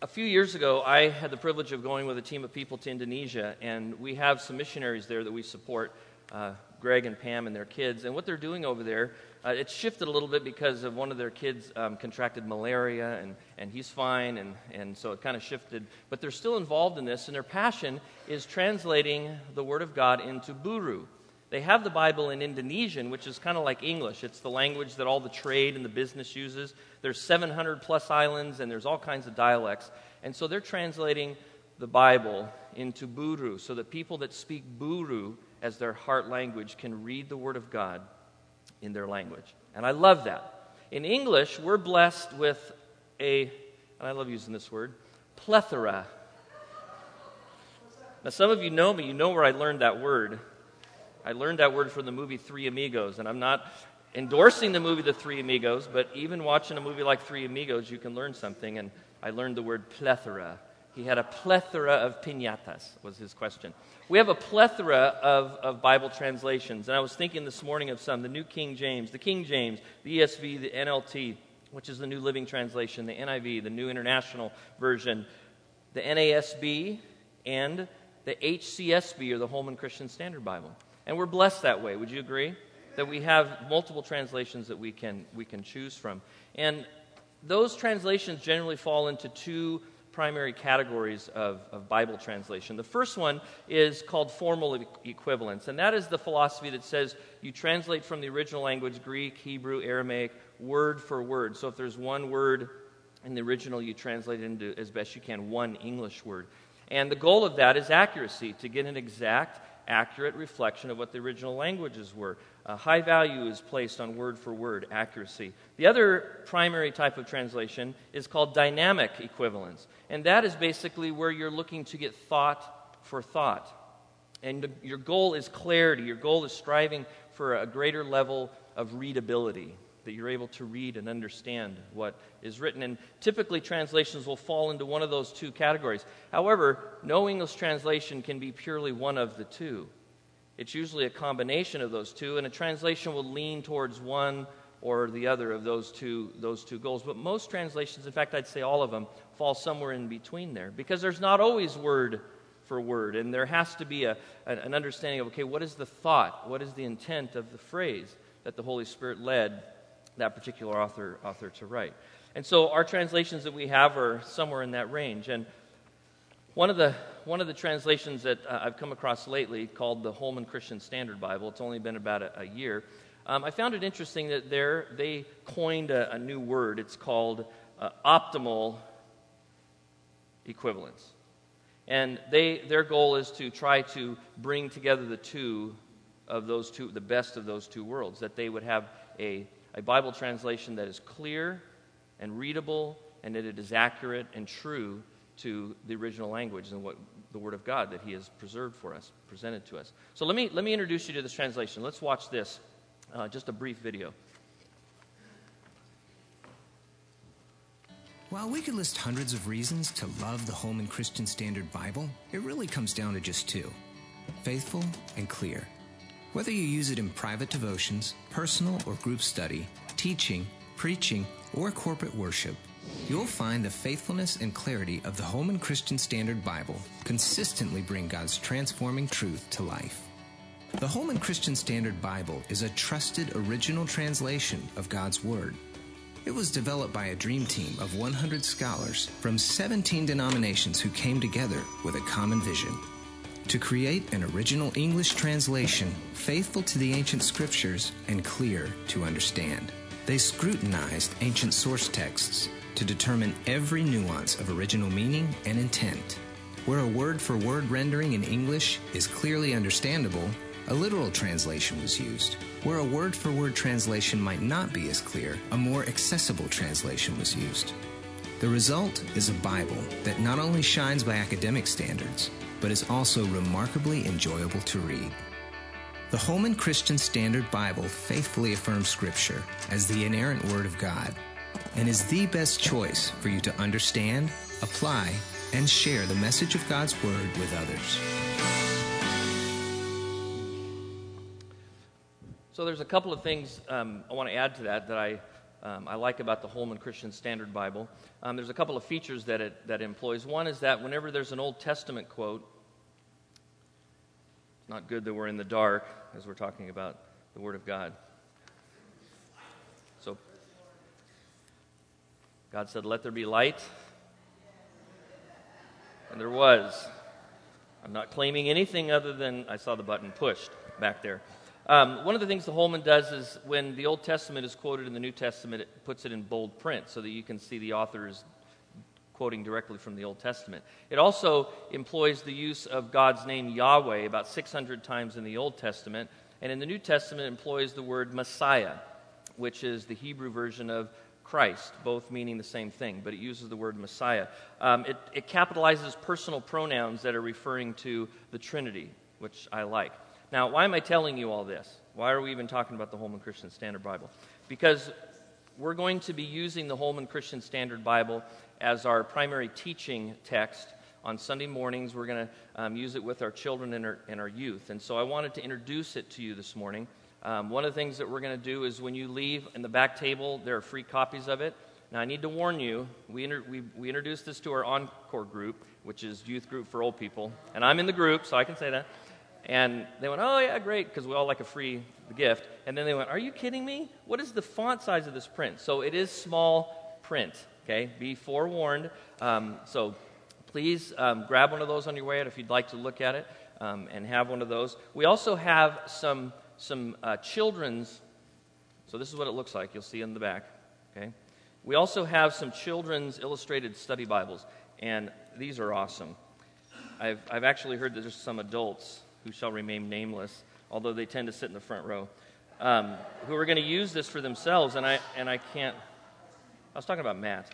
A few years ago, I had the privilege of going with a team of people to Indonesia, and we have some missionaries there that we support, Greg and Pam and their kids. And what they're doing over there, it's shifted a little bit because of one of their kids contracted malaria, and he's fine, and so it kind of shifted. But they're still involved in this, and their passion is translating the Word of God into Buru. They have the Bible in Indonesian, which is kind of like English. It's the language that all the trade and the business uses. There's 700 plus islands, and there's all kinds of dialects. And so they're translating the Bible into Buru so that people that speak Buru as their heart language can read the Word of God in their language. And I love that. In English, we're blessed with and I love using this word, plethora. Now, some of you know me. You know where I learned that word. I learned that word from the movie Three Amigos, and I'm not endorsing the movie The Three Amigos, but even watching a movie like Three Amigos, you can learn something, and I learned the word plethora. He had a plethora of piñatas, was his question. We have a plethora of Bible translations, and I was thinking this morning of some, the New King James, the ESV, the NLT, which is the New Living Translation, the NIV, the New International Version, the NASB, and the HCSB, or the Holman Christian Standard Bible. And we're blessed that way. Would you agree? That we have multiple translations that we can choose from. And those translations generally fall into two primary categories of Bible translation. The first one is called formal equivalence, and that is the philosophy that says you translate from the original language, Greek, Hebrew, Aramaic, word for word. So if there's one word in the original, you translate it into, as best you can, one English word. And the goal of that is accuracy, to get an exact, accurate reflection of what the original languages were. High value is placed on word-for-word accuracy. The other primary type of translation is called dynamic equivalence, and that is basically where you're looking to get thought for thought. And your goal is clarity. Your goal is striving for a greater level of readability, that you're able to read and understand what is written. And typically translations will fall into one of those two categories. However, no English translation can be purely one of the two. It's usually a combination of those two, and a translation will lean towards one or the other of those two goals. But most translations, in fact, I'd say all of them, fall somewhere in between there, because there's not always word for word, and there has to be an understanding of, okay, what is the thought? What is the intent of the phrase that the Holy Spirit led that particular author to write? And so our translations that we have are somewhere in that range. And one of the translations that I've come across lately, called the Holman Christian Standard Bible, it's only been about a year, I found it interesting that they coined a new word. It's called optimal equivalence. And their goal is to try to bring together the best of those two worlds, that they would have a Bible translation that is clear and readable, and that it is accurate and true to the original language and what the Word of God that He has preserved for us, presented to us. So let me introduce you to this translation. Let's watch this, just a brief video. While we could list hundreds of reasons to love the Holman Christian Standard Bible, it really comes down to just two: faithful and clear. Whether you use it in private devotions, personal or group study, teaching, preaching, or corporate worship, you'll find the faithfulness and clarity of the Holman Christian Standard Bible consistently bring God's transforming truth to life. The Holman Christian Standard Bible is a trusted original translation of God's Word. It was developed by a dream team of 100 scholars from 17 denominations who came together with a common vision: to create an original English translation faithful to the ancient scriptures and clear to understand. They scrutinized ancient source texts to determine every nuance of original meaning and intent. Where a word-for-word rendering in English is clearly understandable, a literal translation was used. Where a word-for-word translation might not be as clear, a more accessible translation was used. The result is a Bible that not only shines by academic standards, but is also remarkably enjoyable to read. The Holman Christian Standard Bible faithfully affirms Scripture as the inerrant Word of God, and is the best choice for you to understand, apply, and share the message of God's Word with others. So there's a couple of things I want to add to that I I like about the Holman Christian Standard Bible. There's a couple of features that it employs. One is that whenever there's an Old Testament quote, it's not good that we're in the dark as we're talking about the Word of God. So, God said, "Let there be light," and there was. I'm not claiming anything other than I saw the button pushed back there. One of the things the Holman does is when the Old Testament is quoted in the New Testament, it puts it in bold print so that you can see the author is quoting directly from the Old Testament. It also employs the use of God's name Yahweh about 600 times in the Old Testament, and in the New Testament it employs the word Messiah, which is the Hebrew version of Christ, both meaning the same thing, but it uses the word Messiah. It capitalizes personal pronouns that are referring to the Trinity, which I like. Now, why am I telling you all this? Why are we even talking about the Holman Christian Standard Bible? Because we're going to be using the Holman Christian Standard Bible as our primary teaching text on Sunday mornings. We're going to use it with our children and our youth. And so I wanted to introduce it to you this morning. One of the things that we're going to do is when you leave in the back table, there are free copies of it. Now, I need to warn you, we introduced this to our Encore group, which is youth group for old people. And I'm in the group, so I can say that. And they went, "Oh, yeah, great," because we all like a free gift. And then they went, "Are you kidding me? What is the font size of this print?" So it is small print, okay? Be forewarned. So please grab one of those on your way out if you'd like to look at it and have one of those. We also have some children's, so this is what it looks like. You'll see in the back, okay? We also have some children's illustrated study Bibles, and these are awesome. I've actually heard that there's some adults who shall remain nameless, although they tend to sit in the front row, who are going to use this for themselves, and I can't. I was talking about Matt.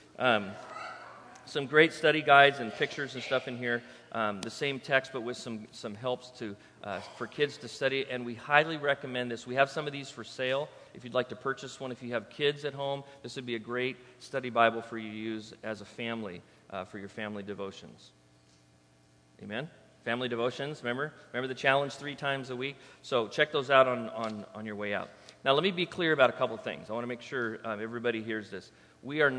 Some great study guides and pictures and stuff in here. The same text, but with some helps for kids to study, and we highly recommend this. We have some of these for sale. If you'd like to purchase one, if you have kids at home, this would be a great study Bible for you to use as a family for your family devotions. Amen? Family devotions, remember the challenge 3 times a week? So check those out on your way out. Now let me be clear about a couple things. I want to make sure everybody hears this. We as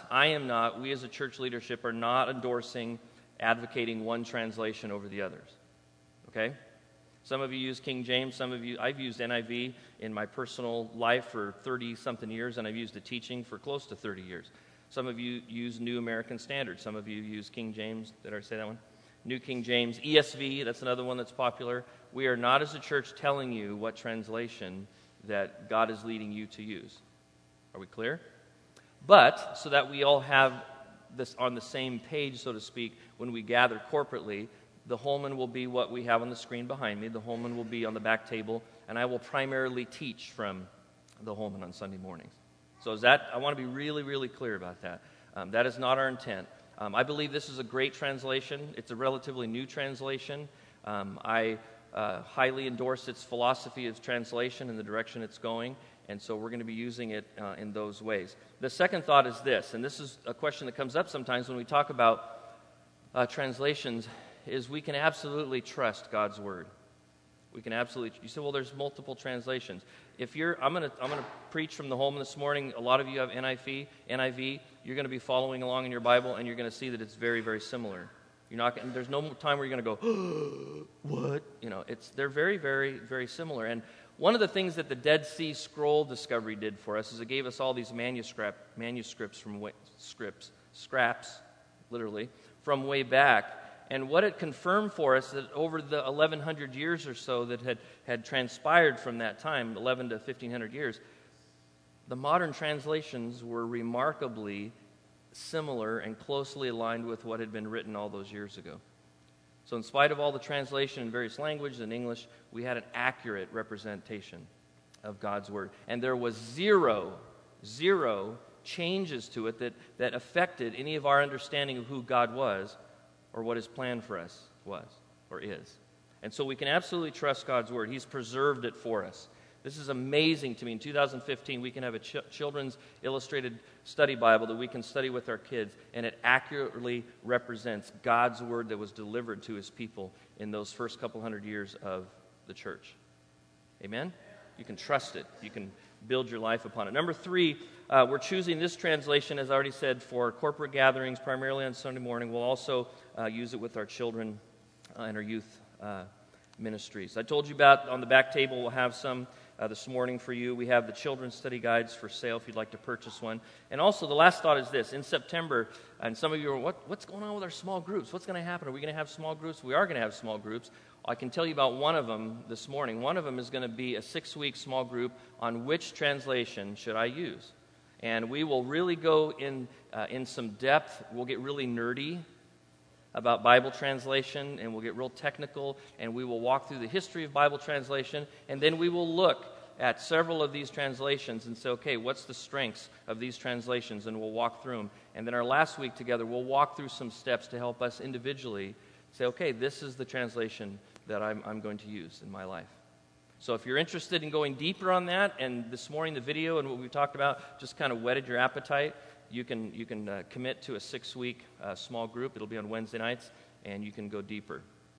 a church leadership are not endorsing, advocating one translation over the others. Okay? Some of you use King James, I've used NIV in my personal life for 30-something years, and I've used the teaching for close to 30 years. Some of you use New American Standard. Some of you use King James. Did I say that one? New King James, ESV, that's another one that's popular. We are not as a church telling you what translation that God is leading you to use. Are we clear? But, so that we all have this on the same page, so to speak, when we gather corporately, the Holman will be what we have on the screen behind me. The Holman will be on the back table, and I will primarily teach from the Holman on Sunday mornings. So I want to be really, really clear about that. That is not our intent. I believe this is a great translation. It's a relatively new translation. I highly endorse its philosophy of translation and the direction it's going, and so we're going to be using it in those ways. The second thought is this, and this is a question that comes up sometimes when we talk about translations, is we can absolutely trust God's Word. We can absolutely. You say, well, there's multiple translations. I'm going to preach from the Holman this morning. A lot of you have NIV. You're going to be following along in your Bible, and you're going to see that it's very, very similar. There's no time where you're going to go, what? They're very, very, very similar. And one of the things that the Dead Sea Scroll discovery did for us is it gave us all these manuscripts scraps, literally, from way back. And what it confirmed for us that over the 1,100 years or so that had transpired from that time, 1,100 to 1,500 years, the modern translations were remarkably similar and closely aligned with what had been written all those years ago. So in spite of all the translation in various languages and English, we had an accurate representation of God's Word. And there was zero changes to it that affected any of our understanding of who God was or what His plan for us was or is. And so we can absolutely trust God's Word. He's preserved it for us. This is amazing to me. In 2015, we can have a children's illustrated study Bible that we can study with our kids, and it accurately represents God's Word that was delivered to His people in those first couple hundred years of the church. Amen? You can trust it. You can build your life upon it. Number 3, we're choosing this translation, as I already said, for corporate gatherings, primarily on Sunday morning. We'll also use it with our children and our youth ministries. I told you about, on the back table, we'll have some this morning for you. We have the children's study guides for sale if you'd like to purchase one. And also, the last thought is this. In September, and some of you are, what's going on with our small groups? What's going to happen? Are we going to have small groups? We are going to have small groups. I can tell you about one of them this morning. One of them is going to be a 6-week small group on which translation should I use. And we will really go in some depth. We'll get really nerdy about Bible translation, and we'll get real technical, and we will walk through the history of Bible translation, and then we will look at several of these translations and say, okay, what's the strengths of these translations, and we'll walk through them. And then our last week together, we'll walk through some steps to help us individually say, okay, this is the translation that I'm going to use in my life. So if you're interested in going deeper on that, and this morning the video and what we talked about just kind of whetted your appetite, you can commit to a 6-week small group. It'll be on Wednesday nights, and you can go deeper.